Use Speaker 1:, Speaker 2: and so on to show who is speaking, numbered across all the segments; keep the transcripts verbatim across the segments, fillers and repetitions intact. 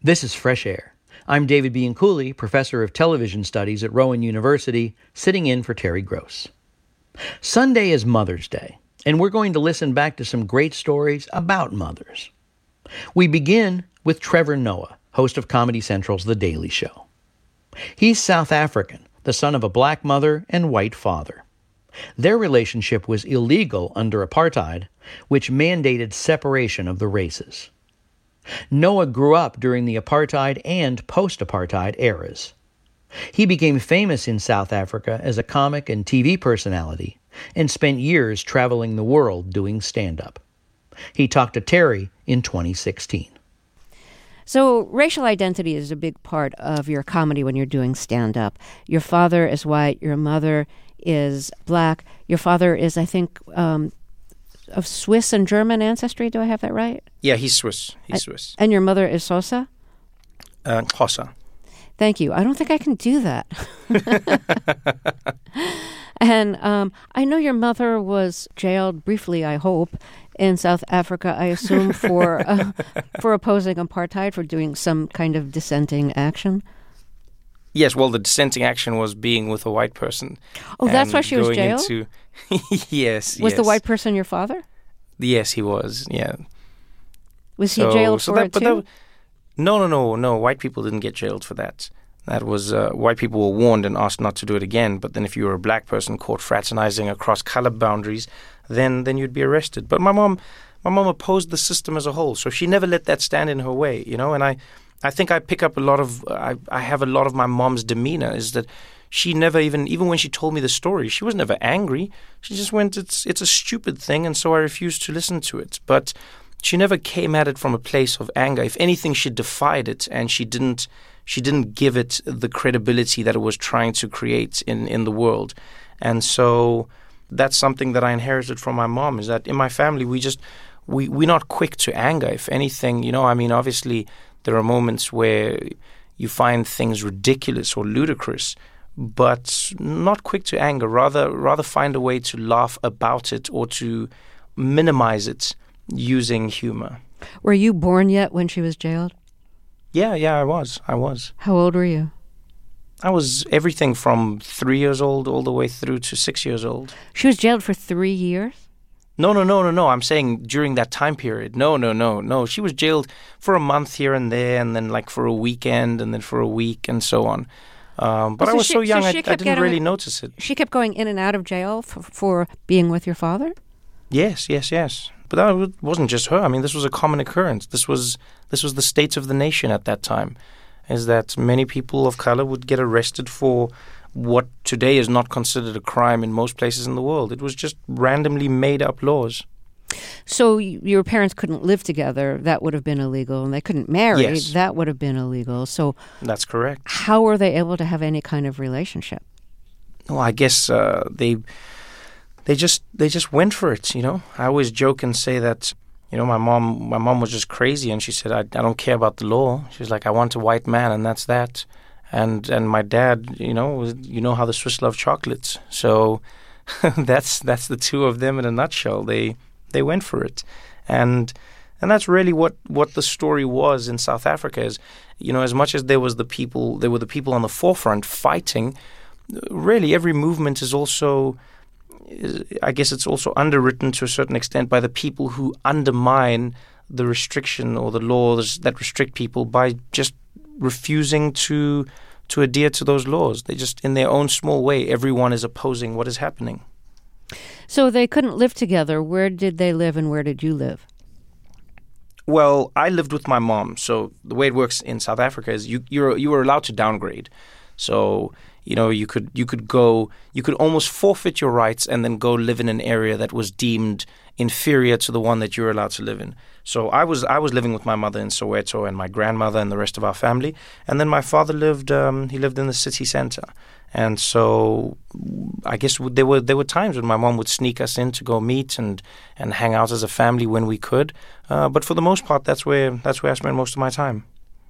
Speaker 1: This is Fresh Air. I'm David Bianculli, professor of television studies at Rowan University, sitting in for Terry Gross. Sunday is Mother's Day, and we're going to listen back to some great stories about mothers. We begin with Trevor Noah, host of Comedy Central's The Daily Show. He's South African, the son of a black mother and white father. Their relationship was illegal under apartheid, which mandated separation of the races. Noah grew up during the apartheid and post-apartheid eras. He became famous in South Africa as a comic and T V personality and spent years traveling the world doing stand-up. He talked to Terry in twenty sixteen.
Speaker 2: So racial identity is a big part of your comedy when you're doing stand-up. Your father is white, your mother is black. Your father is, I think, um, of Swiss and German ancestry. Do I have that right?
Speaker 3: Yeah, he's Swiss. He's
Speaker 2: I,
Speaker 3: Swiss.
Speaker 2: And your mother is Xhosa?
Speaker 3: Uh, Xhosa.
Speaker 2: Thank you. I don't think I can do that. And um, I know your mother was jailed briefly, I hope, in South Africa, I assume, for uh, for opposing apartheid, for doing some kind of dissenting action.
Speaker 3: Yes, well, the dissenting action was being with a white person.
Speaker 2: Oh, that's why she was jailed?
Speaker 3: Into, yes,
Speaker 2: Was
Speaker 3: yes.
Speaker 2: the white person your father?
Speaker 3: Yes, he was, yeah.
Speaker 2: Was he
Speaker 3: so,
Speaker 2: jailed
Speaker 3: so
Speaker 2: for
Speaker 3: that,
Speaker 2: it
Speaker 3: but
Speaker 2: too?
Speaker 3: That, no, no, no, no. White people didn't get jailed for that. That was, uh, white people were warned and asked not to do it again. But then if you were a black person caught fraternizing across color boundaries, then then you'd be arrested. But my mom, my mom opposed the system as a whole. So she never let that stand in her way, you know. And I, I think I pick up a lot of, I, I have a lot of my mom's demeanor is that she never even, even when she told me the story, she was never angry. She just went, it's it's a stupid thing, and so I refused to listen to it. But she never came at it from a place of anger. If anything, she defied it, and she didn't she didn't give it the credibility that it was trying to create in, in the world. And so that's something that I inherited from my mom, is that in my family, we just, we, we're not quick to anger. If anything, you know, I mean, obviously there are moments where you find things ridiculous or ludicrous, but not quick to anger, rather rather find a way to laugh about it or to minimize it using humor.
Speaker 2: Were you born yet when she was jailed?
Speaker 3: Yeah, yeah, I was. I was.
Speaker 2: How old were you?
Speaker 3: I was everything from three years old all the way through to six years old.
Speaker 2: She was jailed for three years?
Speaker 3: No, no, no, no, no. I'm saying during that time period. No, no, no, no. She was jailed for a month here and there, and then like for a weekend, and then for a week, and so on. Um, but
Speaker 2: so
Speaker 3: I was
Speaker 2: she,
Speaker 3: so young,
Speaker 2: so
Speaker 3: I, I didn't
Speaker 2: getting,
Speaker 3: really notice it.
Speaker 2: She kept going in and out of jail for, for being with your father?
Speaker 3: Yes, yes, yes. But that wasn't just her. I mean, this was a common occurrence. This was this was the state of the nation at that time, is that many people of color would get arrested for what today is not considered a crime in most places in the world. It was just randomly made up laws.
Speaker 2: So your parents couldn't live together. That would have been illegal. And they couldn't marry.
Speaker 3: Yes.
Speaker 2: That would have been illegal. So
Speaker 3: that's correct.
Speaker 2: How were they able to have any kind of relationship?
Speaker 3: Well, I guess uh, they they just they just went for it, you know. I always joke and say that, you know, my mom my mom was just crazy, and she said, I, I don't care about the law. She was like, I want a white man, and that's that. And and my dad, you know, was, you know how the Swiss love chocolates. So that's that's the two of them in a nutshell. They they went for it. And and that's really what, what the story was in South Africa, is, you know, as much as there was the people there were the people on the forefront fighting, really every movement is also, I guess it's also underwritten to a certain extent by the people who undermine the restriction or the laws that restrict people by just refusing to to adhere to those laws. They just, in their own small way, everyone is opposing what is happening.
Speaker 2: So they couldn't live together. Where did they live and where did you live?
Speaker 3: Well, I lived with my mom. So the way it works in South Africa is you you're you were allowed to downgrade. So, you know, you could you could go you could almost forfeit your rights and then go live in an area that was deemed inferior to the one that you were allowed to live in. So I was I was living with my mother in Soweto and my grandmother and the rest of our family, and then my father lived um, he lived in the city center. And so I guess there were there were times when my mom would sneak us in to go meet and, and hang out as a family when we could. Uh, but for the most part, that's where that's where I spent most of my time.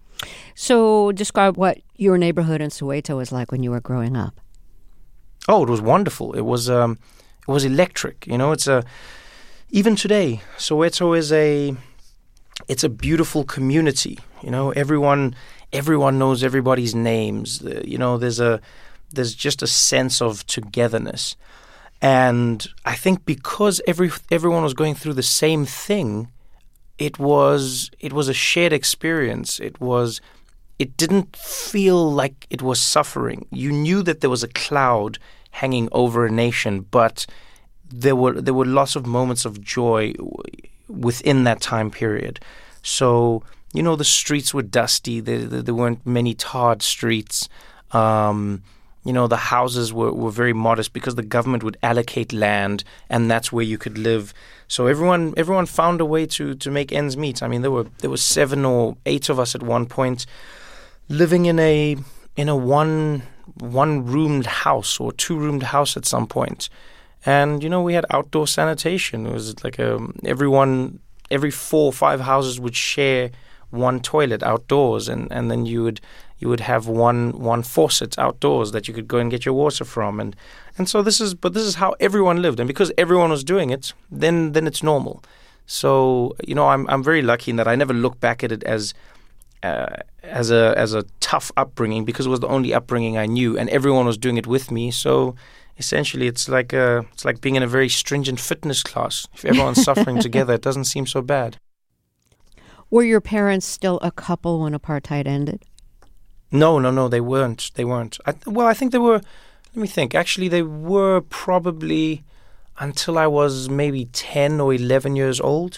Speaker 2: So describe what your neighborhood in Soweto was like when you were growing up.
Speaker 3: Oh, it was wonderful. It was um, it was electric. You know, it's a even today, Soweto is a it's a beautiful community, You know, everyone everyone knows everybody's names. You know, there's a there's just a sense of togetherness. And I think because every everyone was going through the same thing, it was it was a shared experience. It was it didn't feel like it was suffering. You knew that there was a cloud hanging over a nation, but there were there were lots of moments of joy within that time period. So, you know, the streets were dusty. There, there, there weren't many tarred streets. Um, you know, the houses were, were very modest because the government would allocate land, and that's where you could live. So everyone everyone found a way to, to make ends meet. I mean, there were there were seven or eight of us at one point living in a in a one one roomed house or two roomed house at some point. And, you know, we had outdoor sanitation. It was like a, everyone, every four or five houses would share one toilet outdoors. And, and then you would you would have one one faucet outdoors that you could go and get your water from. And, and so this is, but this is how everyone lived. And because everyone was doing it, then then it's normal. So, you know, I'm I'm very lucky in that I never look back at it as uh, as a as a tough upbringing, because it was the only upbringing I knew, and everyone was doing it with me. So essentially, it's like a, it's like being in a very stringent fitness class. If everyone's suffering together, it doesn't seem so bad.
Speaker 2: Were your parents still a couple when apartheid ended?
Speaker 3: No, no, no, they weren't. They weren't. I, well, I think they were. Let me think. Actually, they were probably until I was maybe ten or eleven years old.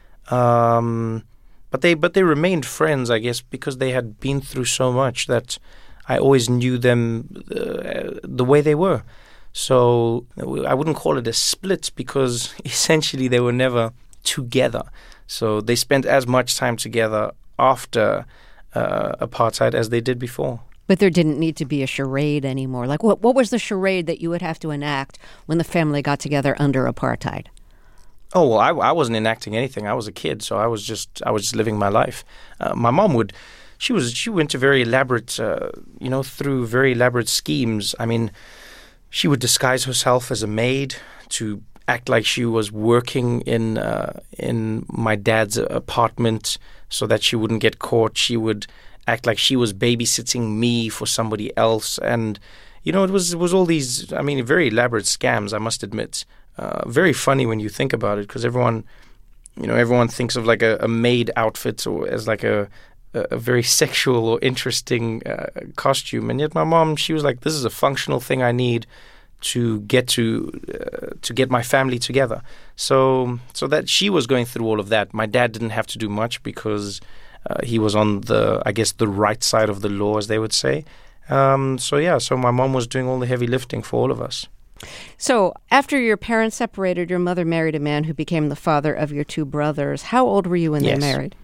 Speaker 3: Um, but they, but they remained friends, I guess, because they had been through so much that I always knew them uh, the way they were. So I wouldn't call it a split because essentially they were never together. So they spent as much time together after uh, apartheid as they did before.
Speaker 2: But there didn't need to be a charade anymore. Like, what what was the charade that you would have to enact when the family got together under apartheid?
Speaker 3: Oh, well, I, I wasn't enacting anything. I was a kid, so I was just I was just living my life. Uh, my mom would, she was she went to very elaborate, uh, you know, through very elaborate schemes. I mean, she would disguise herself as a maid to act like she was working in uh, in my dad's apartment so that she wouldn't get caught. She would act like she was babysitting me for somebody else. And, you know, it was it was all these, I mean, very elaborate scams, I must admit. Uh, very funny when you think about it, because everyone, you know, everyone thinks of like a, a maid outfit or as like a, a very sexual or interesting uh, costume. And yet my mom, she was like, this is a functional thing I need to get to uh, to get my family together. So so that she was going through all of that. My dad didn't have to do much because uh, he was on the, I guess, the right side of the law, as they would say. Um, so yeah, so my mom was doing all the heavy lifting for all of us.
Speaker 2: So after your parents separated, your mother married a man who became the father of your two brothers. How old were you when
Speaker 3: yes.
Speaker 2: they married?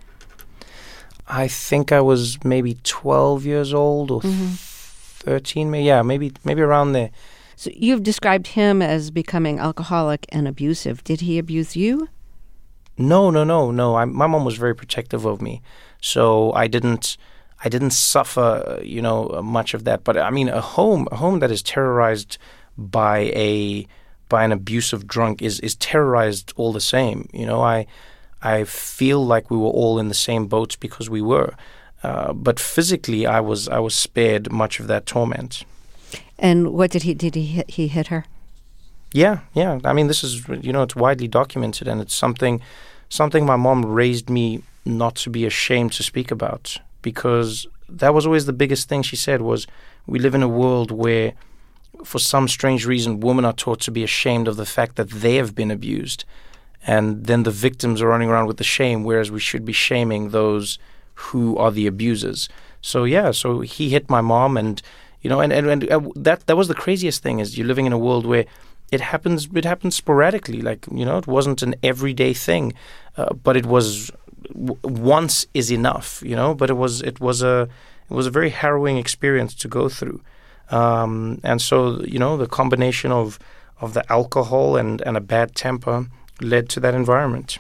Speaker 3: I think I was maybe twelve years old or mm-hmm. thirteen. Yeah, maybe maybe around there.
Speaker 2: So you've described him as becoming alcoholic and abusive. Did he abuse you?
Speaker 3: No, no, no, no. I, my mom was very protective of me, so I didn't, I didn't suffer, you know, much of that. But I mean, a home, a home that is terrorized by a by an abusive drunk is is terrorized all the same. You know, I I feel like we were all in the same boats because we were, uh, but physically, I was I was spared much of that torment.
Speaker 2: And what did he did he hit, he hit her?
Speaker 3: Yeah, yeah. I mean, this is, you know, it's widely documented, and it's something something my mom raised me not to be ashamed to speak about, because that was always the biggest thing she said was, we live in a world where, for some strange reason, women are taught to be ashamed of the fact that they have been abused, and then the victims are running around with the shame, whereas we should be shaming those who are the abusers. So yeah, so he hit my mom, and you know, and, and, and uh, that that was the craziest thing, is you're living in a world where it happens it happens sporadically. Like, you know, it wasn't an everyday thing, uh, but it was w- once is enough, you know. But it was it was a it was a very harrowing experience to go through, um, and so, you know, the combination of of the alcohol and, and a bad temper led to that environment.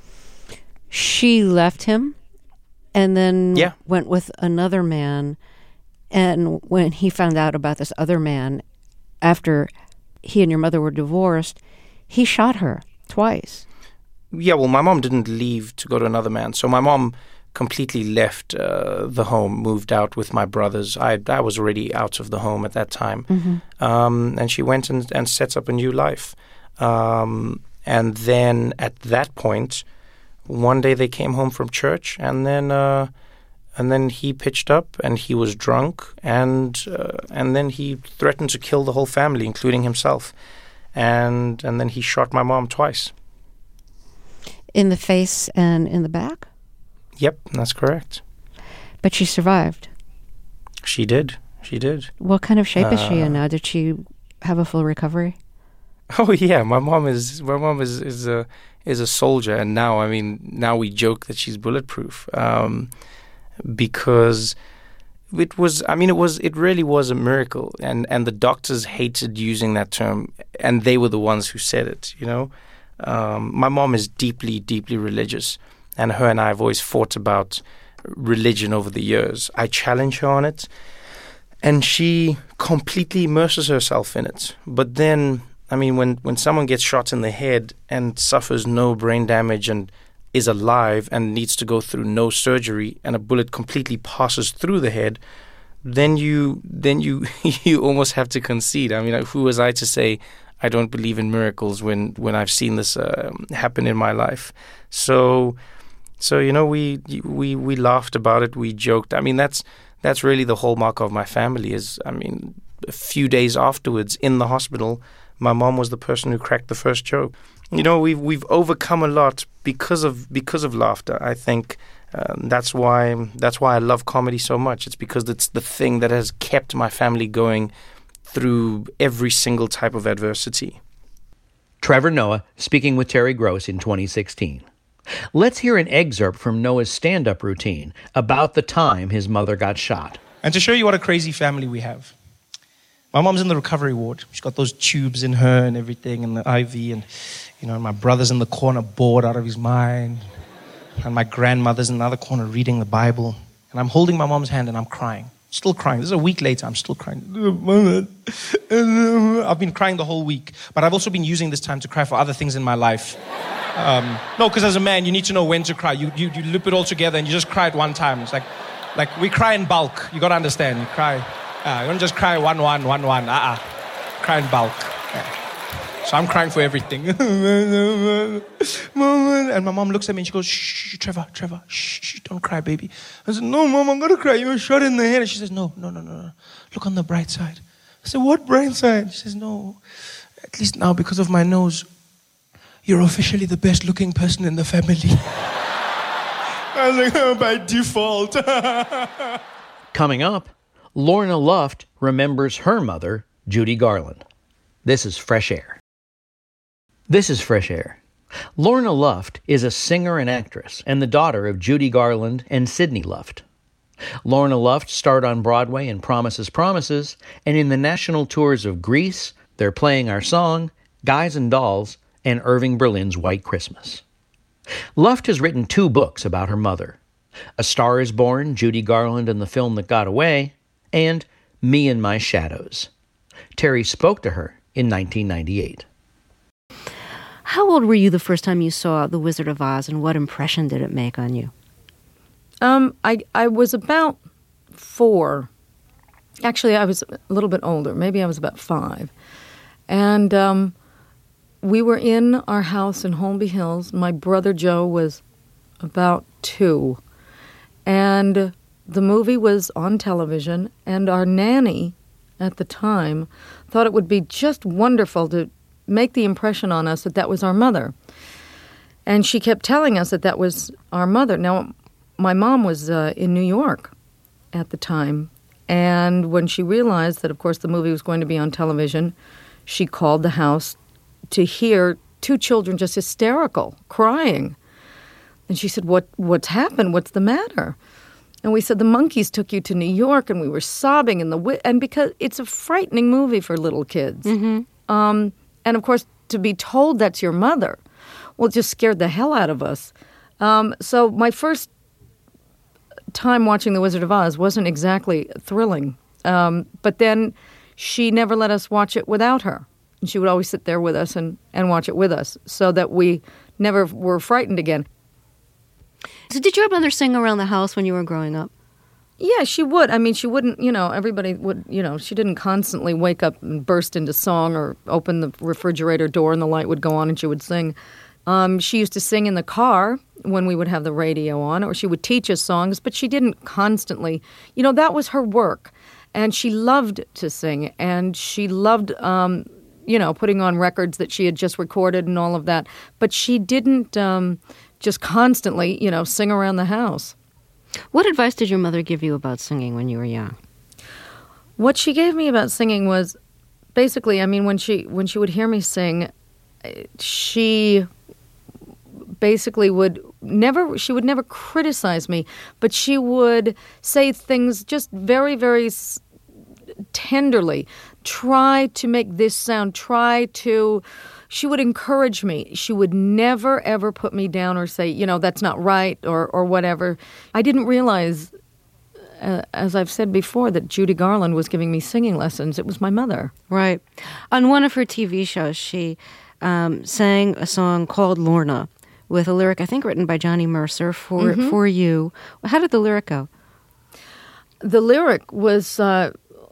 Speaker 2: She left him, and then
Speaker 3: yeah.
Speaker 2: went with another man. And when he found out about this other man, after he and your mother were divorced, he shot her twice.
Speaker 3: Yeah, well, my mom didn't leave to go to another man. So my mom completely left uh, the home, moved out with my brothers. I I was already out of the home at that time. Mm-hmm. Um, and she went and, and set up a new life. Um, and then at that point, one day they came home from church, and then uh, and then he pitched up, and he was drunk, and uh, and then he threatened to kill the whole family, including himself. And and then he shot my mom twice.
Speaker 2: In the face and in the back?
Speaker 3: Yep, that's correct.
Speaker 2: But she survived.
Speaker 3: She did. She did.
Speaker 2: What kind of shape
Speaker 3: uh,
Speaker 2: is she in now? Did she have a full recovery?
Speaker 3: Oh yeah, my mom is my mom is is a is a soldier, and now I mean now we joke that she's bulletproof, um, because it was I mean it was it really was a miracle, and and the doctors hated using that term, and they were the ones who said it. You know, um, my mom is deeply deeply religious, and her and I have always fought about religion over the years. I challenge her on it, and she completely immerses herself in it. But then, I mean, when, when someone gets shot in the head and suffers no brain damage and is alive and needs to go through no surgery, and a bullet completely passes through the head, then you then you you almost have to concede. I mean, who was I to say I don't believe in miracles when, when I've seen this uh, happen in my life? So, so you know, we we we laughed about it. We joked. I mean, that's that's really the hallmark of my family. Is I mean, a few days afterwards in the hospital, my mom was the person who cracked the first joke. You know, we've we've overcome a lot because of because of laughter. I think um, that's why that's why I love comedy so much. It's because it's the thing that has kept my family going through every single type of adversity.
Speaker 1: Trevor Noah speaking with Terry Gross in twenty sixteen. Let's hear an excerpt from Noah's stand-up routine about the time his mother got shot.
Speaker 4: And to show you what a crazy family we have. My mom's in the recovery ward. She's got those tubes in her and everything, and the I V, and you know, my brother's in the corner bored out of his mind, and my grandmother's in the other corner reading the Bible, and I'm holding my mom's hand and I'm crying. Still crying. This is a week later, I'm still crying. I've been crying the whole week, but I've also been using this time to cry for other things in my life. Um, no, because as a man, you need to know when to cry. You, you you loop it all together and you just cry at one time. It's like, like we cry in bulk. You got to understand. You cry. Uh, you don't just cry one, one, one, one. Uh-uh. Cry in bulk. Yeah. So I'm crying for everything. And my mom looks at me and she goes, shh, Trevor, Trevor, shh, shh, don't cry, baby. I said, no, Mom, I'm going to cry. You were shot in the head. And she says, no, no, no, no, no. Look on the bright side. I said, what bright side? She says, no, at least now because of my nose, you're officially the best looking person in the family. I was like, oh, by default.
Speaker 1: Coming up, Lorna Luft remembers her mother, Judy Garland. This is Fresh Air. This is Fresh Air. Lorna Luft is a singer and actress and the daughter of Judy Garland and Sidney Luft. Lorna Luft starred on Broadway in Promises, Promises, and in the national tours of Grease, They're Playing Our Song, Guys and Dolls, and Irving Berlin's White Christmas. Luft has written two books about her mother, A Star is Born, Judy Garland and the Film That Got Away, and Me and My Shadows. Terry spoke to her in nineteen ninety-eight.
Speaker 2: How old were you the first time you saw The Wizard of Oz, and what impression did it make on you?
Speaker 5: Um, I I was about four. Actually, I was a little bit older. Maybe I was about five. And um, we were in our house in Holmby Hills. My brother Joe was about two. And the movie was on television, and our nanny at the time thought it would be just wonderful to make the impression on us that that was our mother. And she kept telling us that that was our mother. Now, my mom was uh, in New York at the time, and when she realized that, of course, the movie was going to be on television, she called the house to hear two children just hysterical, crying. And she said, "What? What's happened? What's the matter?" And we said, "The monkeys took you to New York," and we were sobbing in the wi- and because it's a frightening movie for little kids. Mm-hmm. Um, and of course, to be told that's your mother, well, it just scared the hell out of us. Um, so my first time watching The Wizard of Oz wasn't exactly thrilling. Um, but then she never let us watch it without her. And she would always sit there with us and, and watch it with us so that we never were frightened again.
Speaker 2: So did your mother sing around the house when you were growing up?
Speaker 5: Yeah, she would. I mean, she wouldn't, you know, everybody would, you know, she didn't constantly wake up and burst into song or open the refrigerator door and the light would go on and she would sing. Um, she used to sing in the car when we would have the radio on, or she would teach us songs, but she didn't constantly, you know, that was her work. And she loved to sing, and she loved, um, you know, putting on records that she had just recorded and all of that. But she didn't um, just constantly, you know, sing around the house.
Speaker 2: What advice did your mother give you about singing when you were young?
Speaker 5: What she gave me about singing was basically, I mean, when she when she would hear me sing, she basically would never, she would never criticize me, but she would say things just very, very tenderly. Try to make this sound, try to... She would encourage me. She would never, ever put me down or say, you know, that's not right or, or whatever. I didn't realize, uh, as I've said before, that Judy Garland was giving me singing lessons. It was my mother.
Speaker 2: Right. On one of her T V shows, she um, sang a song called Lorna with a lyric, I think, written by Johnny Mercer, for, mm-hmm. for you. How did the lyric go?
Speaker 5: The lyric was... Uh,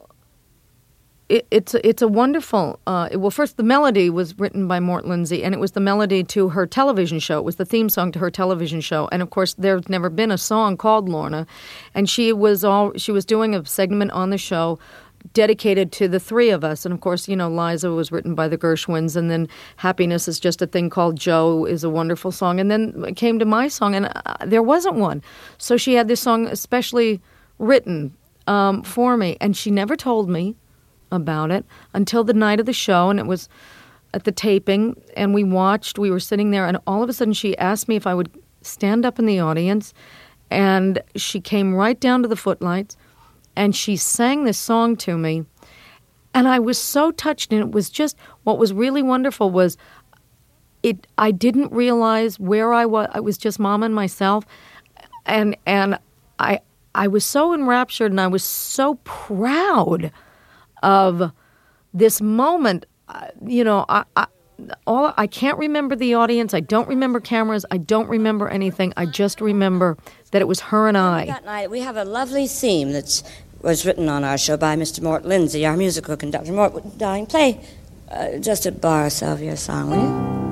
Speaker 5: It, it's it's a wonderful. Uh, well, first the melody was written by Mort Lindsay, and it was the melody to her television show. It was the theme song to her television show, and of course, there's never been a song called Lorna, and she was all she was doing a segment on the show dedicated to the three of us, and of course, you know, Liza was written by the Gershwins, and then Happiness Is Just a Thing Called Joe is a wonderful song, and then it came to my song, and uh, there wasn't one, so she had this song especially written um, for me, and she never told me about it until the night of the show, and it was at the taping, and we watched, we were sitting there, and all of a sudden she asked me if I would stand up in the audience, and she came right down to the footlights, and she sang this song to me, and I was so touched, and it was just, what was really wonderful was, it. I didn't realize where I was, I was just Mom and myself, and and I I was so enraptured, and I was so proud of this moment. Uh, you know, I, I, all, I can't remember the audience. I don't remember cameras. I don't remember anything. I just remember that it was her and I.
Speaker 6: That night, we have a lovely theme that was written on our show by Mister Mort Lindsay, our musical conductor. Mort, darling, play uh, just a bar or so of your song, will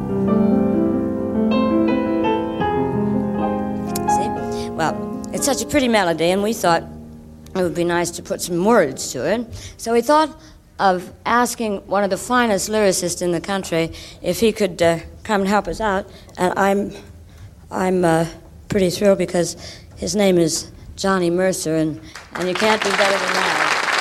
Speaker 6: you? See? Well, it's such a pretty melody, and we thought it would be nice to put some words to it. So we thought of asking one of the finest lyricists in the country if he could uh, come and help us out. And I'm I'm uh, pretty thrilled because his name is Johnny Mercer, and, and you can't do better than that.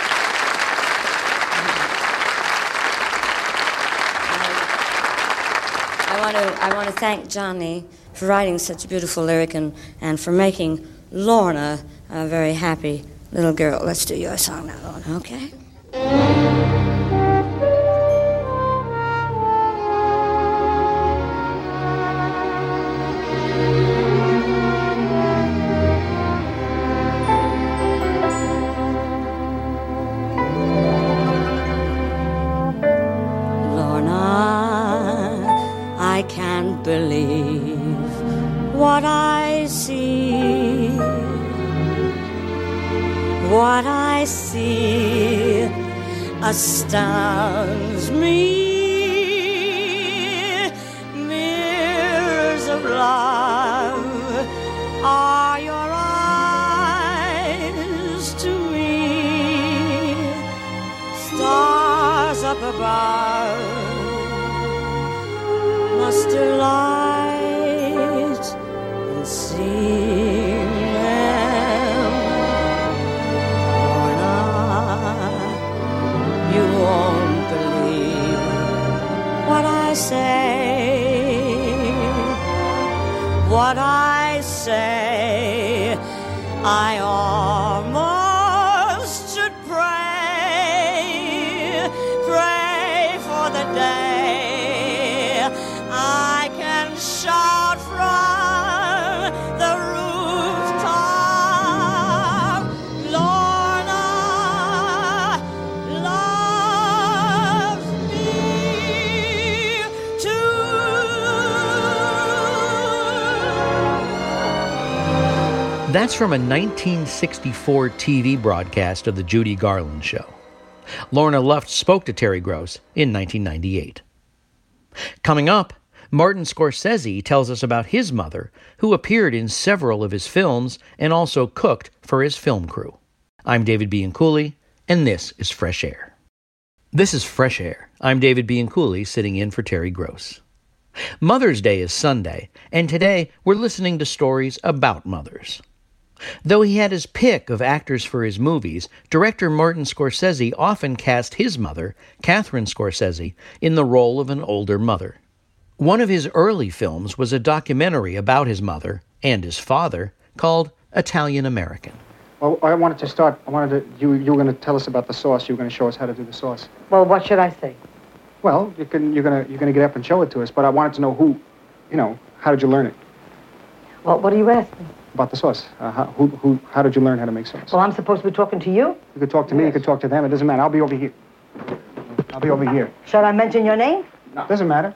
Speaker 6: I, I want to I want to thank Johnny for writing such a beautiful lyric and, and for making Lorna a very happy little girl. Let's do your song now, Lorna, okay? Lorna, I can't believe what I see. What I see astounds me. Mirrors of love are your eyes to me. Stars up above must delight and see. You won't believe what I say, what I say. I almost should pray, pray for the day I can
Speaker 1: That's from a nineteen sixty-four T V broadcast of The Judy Garland Show. Lorna Luft spoke to Terry Gross in nineteen ninety-eight. Coming up, Martin Scorsese tells us about his mother, who appeared in several of his films and also cooked for his film crew. I'm David Bianculli, and this is Fresh Air. This is Fresh Air. I'm David Bianculli, sitting in for Terry Gross. Mother's Day is Sunday, and today we're listening to stories about mothers. Though he had his pick of actors for his movies, director Martin Scorsese often cast his mother, Catherine Scorsese, in the role of an older mother. One of his early films was a documentary about his mother and his father called Italian American.
Speaker 7: Well, I wanted to start, I wanted to, you, you were going to tell us about the sauce. You were going to show us how to do the sauce.
Speaker 8: Well, what should I say?
Speaker 7: Well, you can, you're going to, you're going to get up and show it to us, but I wanted to know who, you know, how did you learn it?
Speaker 8: Well, what do you ask me?
Speaker 7: About the sauce. Uh, how, who, who, how did you learn how to make sauce?
Speaker 8: Well, I'm supposed to be talking to you?
Speaker 7: You could talk to me, you could talk to them. It doesn't matter. I'll be over here. I'll be over here.
Speaker 8: Shall I mention your name?
Speaker 7: No. Doesn't matter.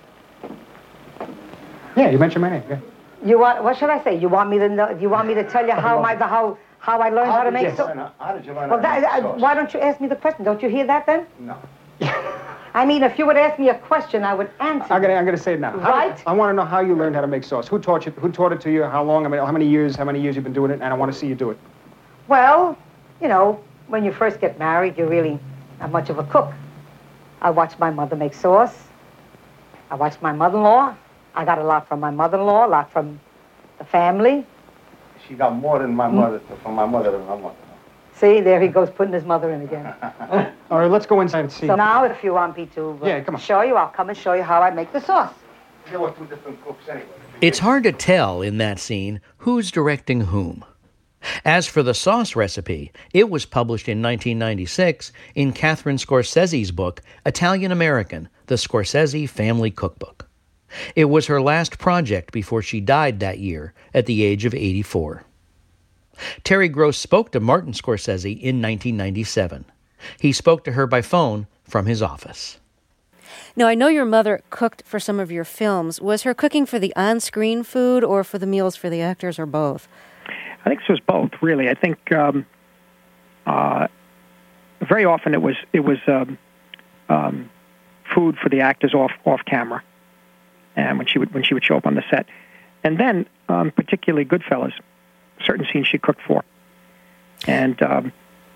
Speaker 7: Yeah, you mentioned my name. Yeah.
Speaker 8: You want, what should I say? You want me to know, you want me to tell you how my, how, how I learned how, how to make sauce?
Speaker 7: How did you learn
Speaker 8: well,
Speaker 7: how to
Speaker 8: that,
Speaker 7: make sauce?
Speaker 8: Why don't you ask me the question? Don't you hear that then?
Speaker 7: No.
Speaker 8: I mean, if you would ask me a question, I would answer.
Speaker 7: I'm gonna, I'm gonna say it now. How
Speaker 8: right?
Speaker 7: Did, I want to know how you learned how to make sauce. Who taught you? Who taught it to you? How long? I mean, how many years? How many years you've been doing it? And I want to see you do it.
Speaker 8: Well, you know, when you first get married, you're really not much of a cook. I watched my mother make sauce. I watched my mother-in-law. I got a lot from my mother-in-law, a lot from the family.
Speaker 7: She got more than my mother, mm. from my mother than my mother.
Speaker 8: See, there he goes putting his mother in again.
Speaker 7: All right, let's go inside and see.
Speaker 8: So now, if you want me to uh,
Speaker 7: yeah, come on.
Speaker 8: show you, I'll come and show you how I make the sauce.
Speaker 7: There were two different cooks anyway.
Speaker 1: It's hard to tell in that scene who's directing whom. As for the sauce recipe, it was published in nineteen ninety-six in Catherine Scorsese's book, Italian American, The Scorsese Family Cookbook. It was her last project before she died that year at the age of eighty-four. Terry Gross spoke to Martin Scorsese in nineteen ninety-seven. He spoke to her by phone from his office.
Speaker 2: Now, I know your mother cooked for some of your films. Was her cooking for the on-screen food or for the meals for the actors, or both?
Speaker 9: I think this was both, really. I think um, uh, very often it was it was um, um, food for the actors off off camera, and when she would when she would show up on the set, and then um, particularly Goodfellas, certain scenes she cooked for, and um,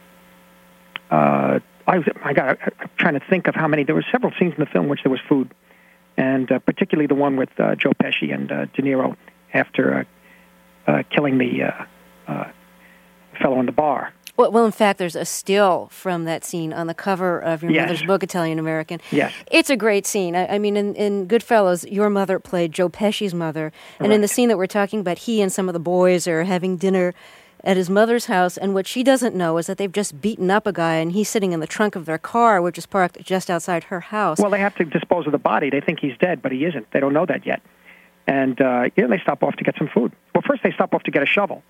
Speaker 9: uh, I was I got I'm trying to think of how many. There were several scenes in the film in which there was food, and uh, particularly the one with uh, Joe Pesci and uh, De Niro after uh, uh, killing the uh, uh, fellow in the bar.
Speaker 2: Well, well, in fact, there's a still from that scene on the cover of your
Speaker 9: yes.
Speaker 2: mother's book, Italian American.
Speaker 9: Yes.
Speaker 2: It's a great scene. I, I mean, in, in Goodfellas, your mother played Joe Pesci's mother. And
Speaker 9: right.
Speaker 2: in the scene that we're talking about, he and some of the boys are having dinner at his mother's house. And what she doesn't know is that they've just beaten up a guy, and he's sitting in the trunk of their car, which is parked just outside her house.
Speaker 9: Well, they have to dispose of the body. They think he's dead, but he isn't. They don't know that yet. And uh, yeah, they stop off to get some food. Well, first they stop off to get a shovel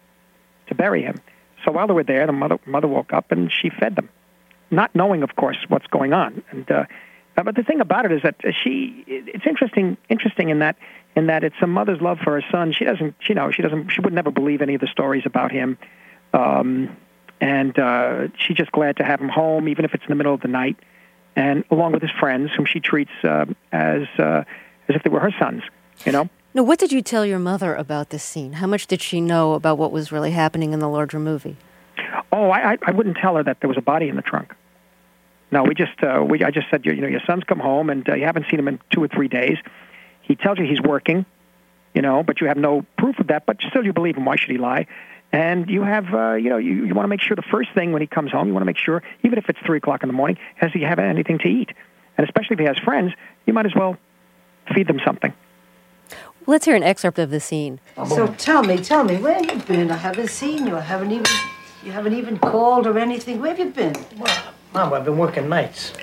Speaker 9: to bury him. So while they were there, the mother mother woke up and she fed them, not knowing, of course, what's going on. And uh, but the thing about it is that she it's interesting interesting in that in that it's a mother's love for her son. She doesn't, you know, she doesn't she would never believe any of the stories about him, um, and uh, she's just glad to have him home, even if it's in the middle of the night, and along with his friends, whom she treats uh, as uh, as if they were her sons, you know.
Speaker 2: Now, what did you tell your mother about this scene? How much did she know about what was really happening in the larger movie?
Speaker 9: Oh, I, I wouldn't tell her that there was a body in the trunk. No, we just, uh, we, I just said, you know, your son's come home and uh, you haven't seen him in two or three days. He tells you he's working, you know, but you have no proof of that, but still you believe him. Why should he lie? And you have, uh, you know, you, you want to make sure the first thing when he comes home, you want to make sure, even if it's three o'clock in the morning, has he have anything to eat? And especially if he has friends, you might as well feed them something.
Speaker 2: Let's hear an excerpt of the scene.
Speaker 8: So tell me, tell me, where have you been? I haven't seen you. I haven't even, you haven't even called or anything. Where have you been?
Speaker 10: Well, Mom, I've been working nights.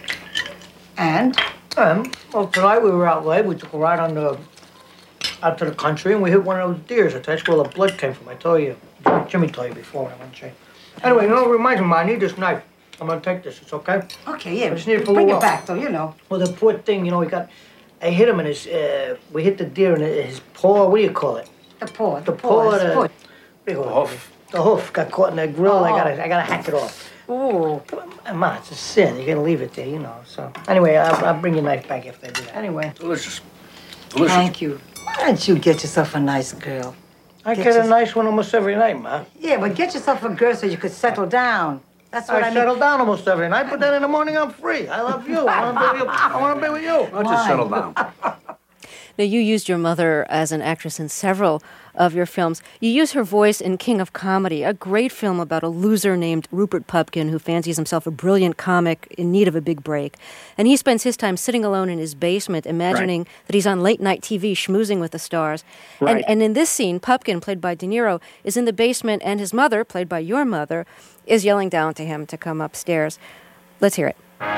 Speaker 8: And?
Speaker 10: Um, well, tonight we were out late. We took a ride on the, out to the country, and we hit one of those deers. That's where the blood came from. I told you. Jimmy told you before when I went to Anyway, you know, it reminds me, I need this knife. I'm going to take this. It's okay?
Speaker 8: Okay, yeah.
Speaker 10: I just need it for
Speaker 8: Bring
Speaker 10: a
Speaker 8: it
Speaker 10: while.
Speaker 8: back, though, you know.
Speaker 10: Well, the poor thing, you know, he got... I hit him in his, uh, we hit the deer in his paw, what do you call it?
Speaker 8: The paw,
Speaker 10: The
Speaker 8: the paw,
Speaker 10: paw,
Speaker 8: his
Speaker 10: the,
Speaker 8: foot.
Speaker 10: Big hoof. The hoof got caught in that grill. Oh. I gotta, I gotta hack it off.
Speaker 8: Ooh.
Speaker 10: Ma, it's a sin. You gotta leave it there, you know. So anyway, I'll, I'll bring your knife back after I do that. Anyway.
Speaker 11: Delicious. Delicious.
Speaker 8: Thank you. Why don't you get yourself a nice girl?
Speaker 10: I get, get a nice one almost every night, Ma.
Speaker 8: Yeah, but get yourself a girl so you could settle down. That's what I,
Speaker 10: I
Speaker 8: mean.
Speaker 10: settle down almost every night, but then in the morning I'm free. I love you. I want to be with you. I want to be with you.
Speaker 11: I'll just settle down.
Speaker 2: Now, you used your mother as an actress in several of your films. You use her voice in King of Comedy, a great film about a loser named Rupert Pupkin who fancies himself a brilliant comic in need of a big break. And he spends his time sitting alone in his basement, imagining right. that he's on late-night T V schmoozing with the stars. Right. And, and in this scene, Pupkin, played by De Niro, is in the basement, and his mother, played by your mother, is yelling down to him to come upstairs. Let's hear it.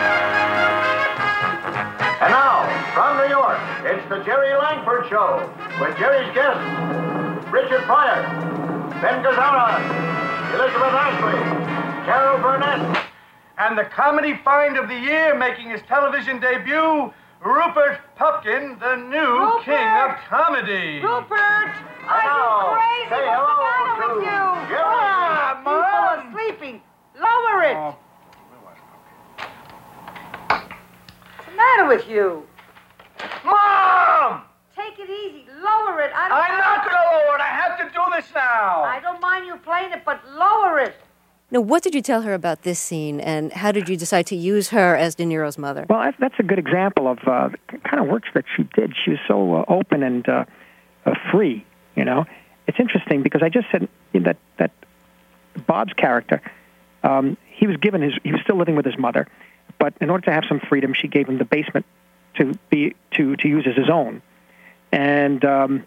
Speaker 12: And now, from New York, it's the Jerry Langford Show, with Jerry's guests, Richard Pryor, Ben Gazzara, Elizabeth Ashley, Carol Burnett,
Speaker 13: and the comedy find of the year making his television debut, Rupert Pupkin, the new
Speaker 8: Rupert!
Speaker 13: king of comedy.
Speaker 8: Rupert! Are
Speaker 12: now,
Speaker 8: you crazy?
Speaker 12: say
Speaker 8: What's the
Speaker 12: hello
Speaker 8: matter
Speaker 12: to
Speaker 8: with you?
Speaker 12: Jerry.
Speaker 8: Ah,
Speaker 13: Mom.
Speaker 8: people are sleeping. Lower it.
Speaker 13: Oh.
Speaker 8: What's the matter with you?
Speaker 13: Mom!
Speaker 8: Take it easy. Lower it. I don't
Speaker 13: I'm not going to lower it. I have to do this now.
Speaker 8: I don't mind you playing it, but lower it.
Speaker 2: Now, what did you tell her about this scene, and how did you decide to use her as De Niro's mother?
Speaker 9: Well, that's a good example of uh, the kind of works that she did. She was so uh, open and uh, uh, free, you know. It's interesting because I just said that that Bob's character, um, he was given his, he was still living with his mother, but in order to have some freedom, she gave him the basement to be to, to use as his own. And um,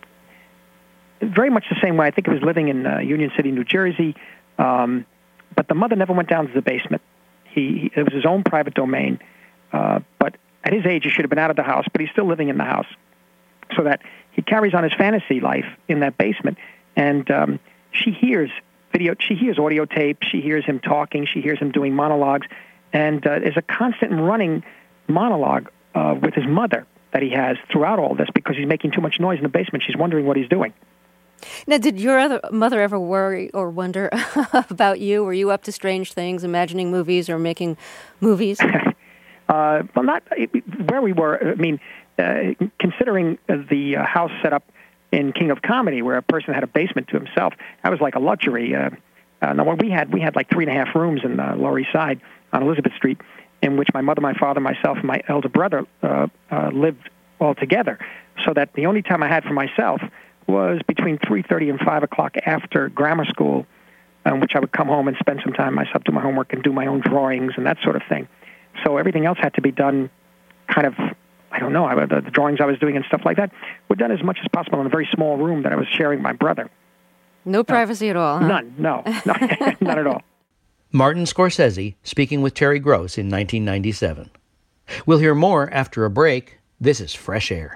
Speaker 9: very much the same way, I think he was living in uh, Union City, New Jersey, um, but the mother never went down to the basement. He, it was his own private domain, uh, but at his age, he should have been out of the house, but he's still living in the house, so that he carries on his fantasy life in that basement, and um, she hears video, she hears audio tape, she hears him talking, she hears him doing monologues, and uh, there's a constant running monologue uh, with his mother that he has throughout all this because he's making too much noise in the basement. She's wondering what he's doing.
Speaker 2: Now, did your other mother ever worry or wonder about you? Were you up to strange things, imagining movies or making movies?
Speaker 9: uh, well, not where we were. I mean, uh, considering the uh, house set up in King of Comedy, where a person had a basement to himself, that was like a luxury. Uh, uh, now, what we had, we had like three and a half rooms in the Lower East Side on Elizabeth Street, in which my mother, my father, myself, and my elder brother uh, uh, lived all together. So that the only time I had for myself was between three thirty and five o'clock after grammar school, in which I would come home and spend some time myself, do my homework, and do my own drawings and that sort of thing. So everything else had to be done kind of, I don't know, I, the, the drawings I was doing and stuff like that were done as much as possible in a very small room that I was sharing with my brother.
Speaker 2: No privacy no. at all, huh?
Speaker 9: None, no, no not at all.
Speaker 1: Martin Scorsese speaking with Terry Gross in nineteen ninety-seven. We'll hear more after a break. This is Fresh Air.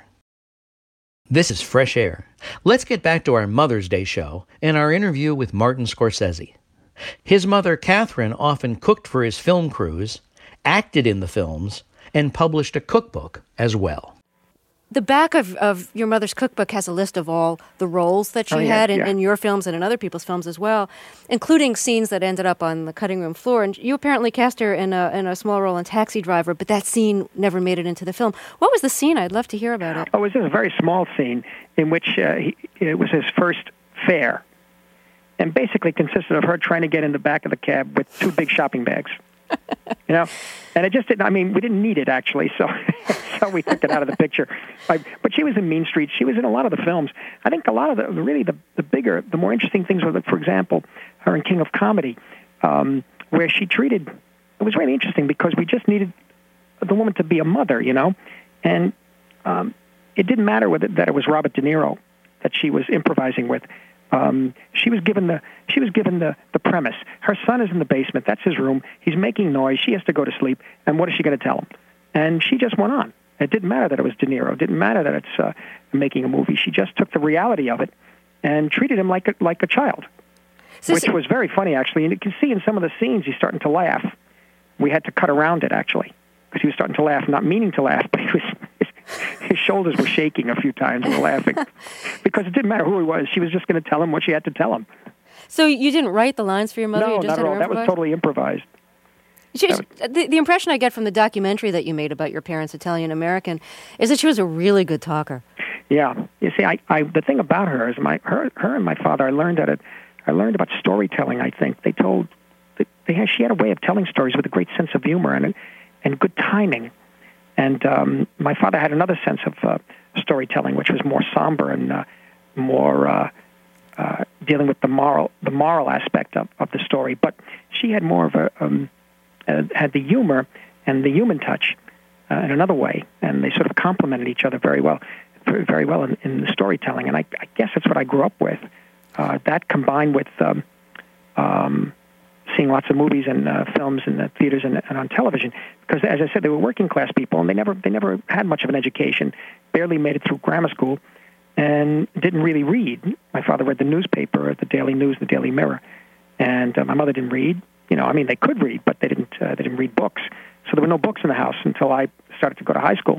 Speaker 1: This is Fresh Air. Let's get back to our Mother's Day show and our interview with Martin Scorsese. His mother, Catherine, often cooked for his film crews, acted in the films, and published a cookbook as well.
Speaker 2: The back of, of your mother's cookbook has a list of all the roles that she
Speaker 9: oh, yeah,
Speaker 2: had in,
Speaker 9: yeah.
Speaker 2: in your films and in other people's films as well, including scenes that ended up on the cutting room floor. And you apparently cast her in a, in a small role in Taxi Driver, but that scene never made it into the film. What was the scene? I'd love to hear about it.
Speaker 9: Oh, it was just a very small scene in which uh, he, it was his first fare, and basically consisted of her trying to get in the back of the cab with two big shopping bags. You know, and it just didn't, I mean, we didn't need it, actually, so so we took it out of the picture. Like, but she was in Mean Streets. She was in a lot of the films. I think a lot of the, really the, the bigger, the more interesting things were, that, for example, her in King of Comedy, um, where she treated, it was really interesting because we just needed the woman to be a mother, you know, and um, it didn't matter whether that it was Robert De Niro that she was improvising with. Um, she was given the she was given the, the premise. Her son is in the basement. That's his room. He's making noise. She has to go to sleep. And what is she going to tell him? And she just went on. It didn't matter that it was De Niro. It didn't matter that it's uh, making a movie. She just took the reality of it and treated him like a, like a child, so which she... was very funny, actually. And you can see in some of the scenes he's starting to laugh. We had to cut around it, actually, because he was starting to laugh, not meaning to laugh, but he was his shoulders were shaking a few times. We were laughing because it didn't matter who he was. She was just going to tell him what she had to tell him.
Speaker 2: So you didn't write the lines for your mother?
Speaker 9: No,
Speaker 2: you just
Speaker 9: not
Speaker 2: had
Speaker 9: at all.
Speaker 2: her
Speaker 9: That was
Speaker 2: improvise?
Speaker 9: totally improvised.
Speaker 2: She was, the, the impression I get from the documentary that you made about your parents, Italian-American, is that she was a really good talker.
Speaker 9: Yeah. You see, I, I the thing about her is my her her and my father, I learned at it. I learned about storytelling, I think. They told, they had, she had a way of telling stories with a great sense of humor and and good timing. And um, my father had another sense of uh, storytelling, which was more somber and uh, more uh, uh, dealing with the moral the moral aspect of, of the story. But she had more of a, um, uh, had the humor and the human touch uh, in another way. And they sort of complemented each other very well, very well in, in the storytelling. And I, I guess that's what I grew up with. Uh, that combined with um, um, seeing lots of movies and uh, films in the theaters and, and on television, because as I said, they were working class people, and they never they never had much of an education, barely made it through grammar school, and didn't really read. My father read the newspaper, the Daily News, the Daily Mirror, and uh, my mother didn't read. You know, I mean, they could read, but they didn't. Uh, they didn't read books, so there were no books in the house until I started to go to high school.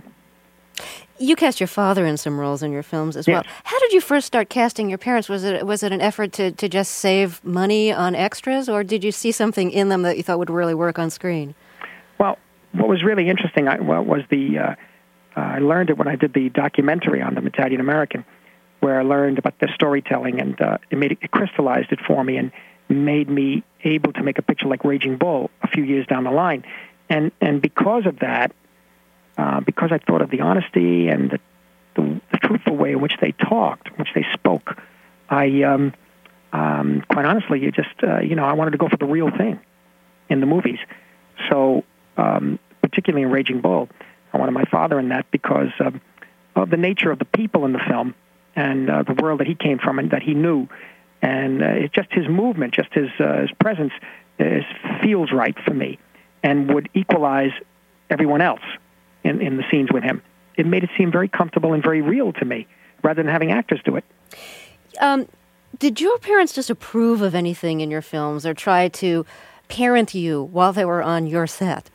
Speaker 2: You cast your father in some roles in your films as
Speaker 9: Yes.
Speaker 2: well. How did you first start casting your parents? Was it was it an effort to, to just save money on extras, or did you see something in them that you thought would really work on screen?
Speaker 9: Well, what was really interesting I, well, was the, uh, uh, I learned it when I did the documentary on them, Italian American, where I learned about the storytelling, and uh, it made it, it crystallized it for me and made me able to make a picture like Raging Bull a few years down the line. And and because of that, uh, because I thought of the honesty and the, the, the truthful way in which they talked, in which they spoke, I, um, um, quite honestly, you just, uh, you know, I wanted to go for the real thing in the movies. So, um, particularly in Raging Bull, I wanted my father in that because um, of the nature of the people in the film and uh, the world that he came from and that he knew. And uh, it's just his movement, just his, uh, his presence is, feels right for me and would equalize everyone else in, in the scenes with him. It made it seem very comfortable and very real to me, rather than having actors do it.
Speaker 2: Um, did your parents just approve of anything in your films or try to parent you while they were on your set?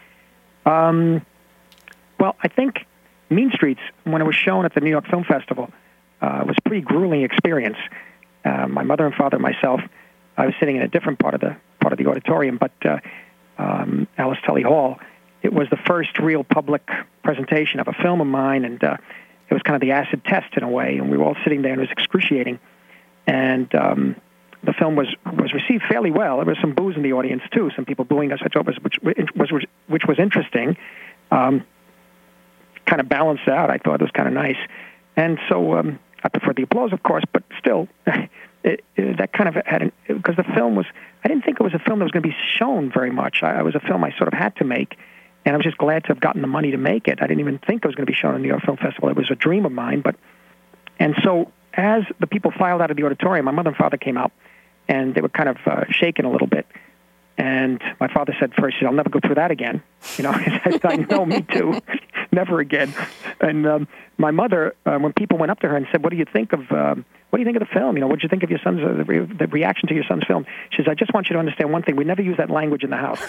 Speaker 9: Um, well, I think Mean Streets, when it was shown at the New York Film Festival, uh, was a pretty grueling experience. Uh, my mother and father, and myself, I was sitting in a different part of the part of the auditorium, but uh, um, Alice Tully Hall. It was the first real public presentation of a film of mine, and uh, it was kind of the acid test in a way. And we were all sitting there, and it was excruciating. And um, the film was was received fairly well. There was some boos in the audience too, some people booing us, which was which was which was interesting. Um, kind of balanced out. I thought it was kind of nice, and so um, I preferred the applause, of course, but still, it, it, that kind of had because the film was. I didn't think it was a film that was going to be shown very much. I, it was a film I sort of had to make, and I was just glad to have gotten the money to make it. I didn't even think it was going to be shown in the New York Film Festival. It was a dream of mine, but and so as the people filed out of the auditorium, my mother and father came out, and they were kind of uh, shaken a little bit. And my father said first, I'll never go through that again. You know, I know, me too. Never again. And um, my mother, uh, when people went up to her and said, what do you think of um, what do you think of the film? You know, what did you think of your son's, uh, the, re- the reaction to your son's film? She says, I just want you to understand one thing. We never use that language in the house.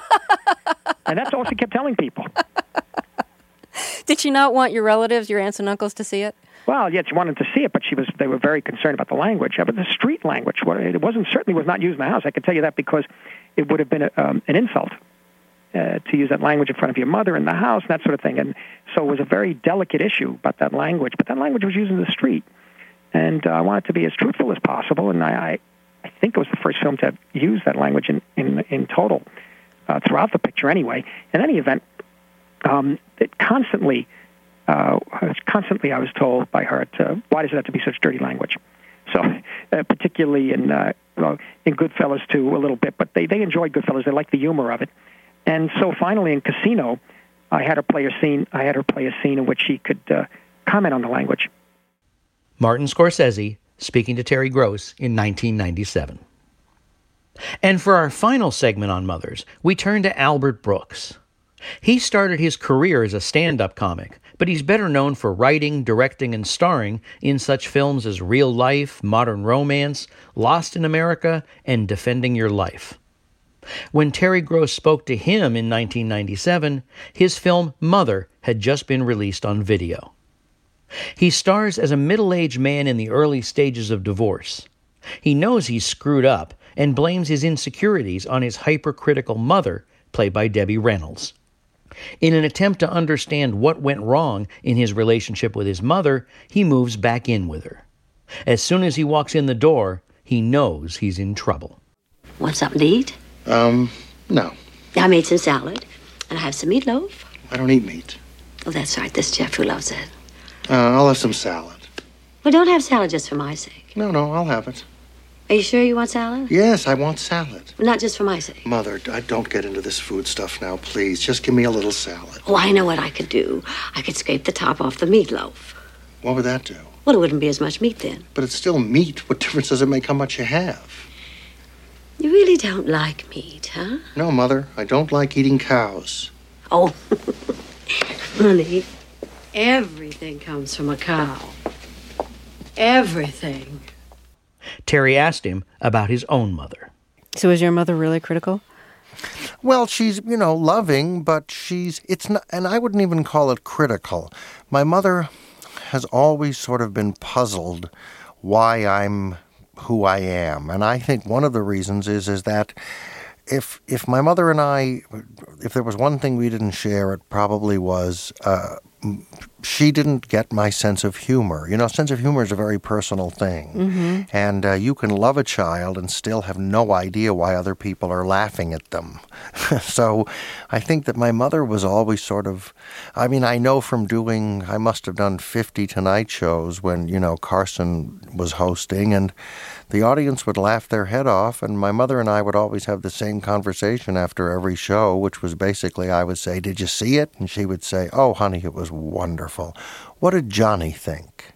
Speaker 9: And that's all she kept telling people.
Speaker 2: Did she not want your relatives, your aunts and uncles, to see it?
Speaker 9: Well, yes, she wanted to see it, but she was. They were very concerned about the language. But the street language, it wasn't certainly was not used in the house. I can tell you that because it would have been a, um, an insult uh, to use that language in front of your mother in the house, and that sort of thing. And so it was a very delicate issue about that language. But that language was used in the street, and uh, I wanted to be as truthful as possible. And I, I, I think it was the first film to use that language in in, in total uh, throughout the picture. Anyway, in any event, um, it constantly. Uh, constantly, I was told by her, to, why does it have to be such dirty language? So, uh, particularly in uh, well, in Goodfellas, too, a little bit, but they, they enjoyed Goodfellas. They liked the humor of it. And so finally in Casino, I had her play a scene, I had her play a scene in which she could uh, comment on the language.
Speaker 1: Martin Scorsese speaking to Terry Gross in nineteen ninety-seven. And for our final segment on mothers, we turn to Albert Brooks. He started his career as a stand-up comic, but he's better known for writing, directing, and starring in such films as Real Life, Modern Romance, Lost in America, and Defending Your Life. When Terry Gross spoke to him in nineteen ninety-seven, his film Mother had just been released on video. He stars as a middle-aged man in the early stages of divorce. He knows he's screwed up and blames his insecurities on his hypercritical mother, played by Debbie Reynolds. In an attempt to understand what went wrong in his relationship with his mother, he moves back in with her. As soon as he walks in the door, he knows he's in trouble.
Speaker 14: Want something to eat?
Speaker 15: Um, no.
Speaker 14: I made some salad, and I have some meatloaf.
Speaker 15: I don't eat meat.
Speaker 14: Oh, that's right. This Jeff who loves it.
Speaker 15: Uh, I'll have some salad.
Speaker 14: Well, don't have salad just for my sake.
Speaker 15: No, no, I'll have it.
Speaker 14: Are you sure you want salad?
Speaker 15: Yes, I want salad.
Speaker 14: Not just for my sake.
Speaker 15: Mother, I don't get into this food stuff now, please. Just give me a little salad.
Speaker 14: Oh, I know what I could do. I could scrape the top off the meatloaf.
Speaker 15: What would that do?
Speaker 14: Well, it wouldn't be as much meat then.
Speaker 15: But it's still meat. What difference does it make how much you have?
Speaker 14: You really don't like meat, huh?
Speaker 15: No, Mother, I don't like eating cows.
Speaker 14: Oh, honey, everything comes from a cow. Everything.
Speaker 1: Terry asked him about his own mother.
Speaker 2: So is your mother really critical?
Speaker 15: Well, she's, you know, loving, but she's, it's not, and I wouldn't even call it critical. My mother has always sort of been puzzled why I'm who I am. And I think one of the reasons is, is that if, if my mother and I, if there was one thing we didn't share, it probably was, uh, she didn't get my sense of humor. You know, sense of humor is a very personal thing.
Speaker 2: Mm-hmm.
Speaker 15: And uh, you can love a child and still have no idea why other people are laughing at them. So I think that my mother was always sort of, I mean, I know from doing, I must have done fifty Tonight shows when, you know, Carson was hosting, and the audience would laugh their head off, and my mother and I would always have the same conversation after every show, which was basically, I would say, "Did you see it?" And she would say, "Oh, honey, it was wonderful. What did Johnny think?"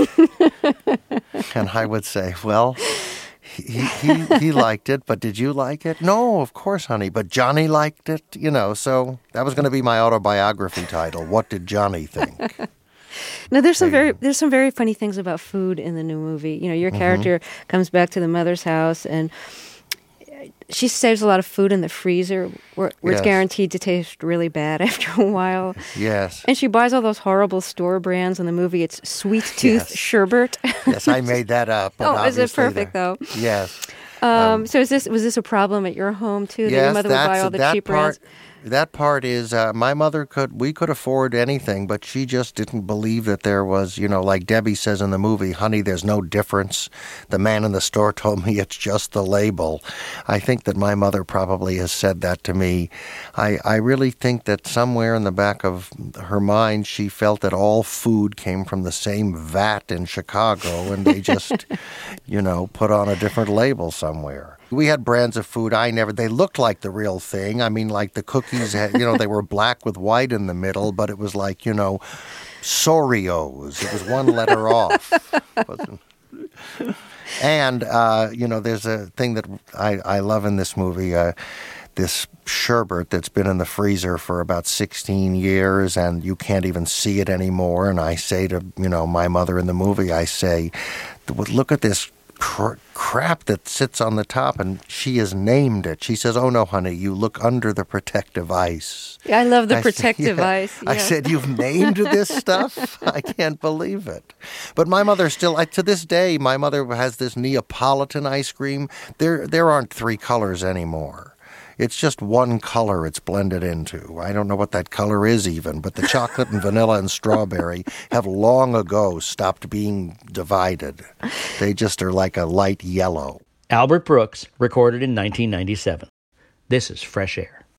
Speaker 15: And I would say, "Well, he, he he liked it, but did you like it?" "No, of course, honey, but Johnny liked it." You know, so that was going to be my autobiography title, "What Did Johnny Think?"
Speaker 2: Now, there's some very there's some very funny things about food in the new movie. You know, your character mm-hmm. comes back to the mother's house, and she saves a lot of food in the freezer where, where
Speaker 15: yes.
Speaker 2: it's guaranteed to taste really bad after a while.
Speaker 15: Yes.
Speaker 2: And she buys all those horrible store brands. In the movie, it's Sweet Tooth
Speaker 15: yes.
Speaker 2: sherbet.
Speaker 15: Yes, I made that up. But
Speaker 2: oh, is it perfect,
Speaker 15: though?
Speaker 2: Yes.
Speaker 15: Um,
Speaker 2: um, so is this was this a problem at your home, too?
Speaker 15: Yes,
Speaker 2: that your mother would buy all the
Speaker 15: that
Speaker 2: cheap
Speaker 15: part,
Speaker 2: brands?
Speaker 15: That part is, uh, my mother could, we could afford anything, but she just didn't believe that there was, you know, like Debbie says in the movie, "Honey, there's no difference. The man in the store told me it's just the label." I think that my mother probably has said that to me. I, I really think that somewhere in the back of her mind, she felt that all food came from the same vat in Chicago, and they just, you know, put on a different label somewhere. We had brands of food I never, they looked like the real thing. I mean, like the cookies had, you know, they were black with white in the middle, but it was like, you know, Sorios. It was one letter off. And, uh, you know, there's a thing that I, I love in this movie, uh, this sherbet that's been in the freezer for about sixteen years, and you can't even see it anymore. And I say to, you know, my mother in the movie, I say, "Look at this cr- crap that sits on the top," and she has named it. She says, "Oh, no, honey, you look under the protective ice."
Speaker 2: Yeah, I love the
Speaker 15: I
Speaker 2: protective
Speaker 15: said, yeah.
Speaker 2: ice. Yeah.
Speaker 15: I said, "You've named this stuff? I can't believe it." But my mother still, I, to this day, my mother has this Neapolitan ice cream. There, there aren't three colors anymore. It's just one color it's blended into. I don't know what that color is even, but the chocolate and vanilla and strawberry have long ago stopped being divided. They just are like a light yellow.
Speaker 1: Albert Brooks, recorded in nineteen ninety-seven. This is Fresh Air.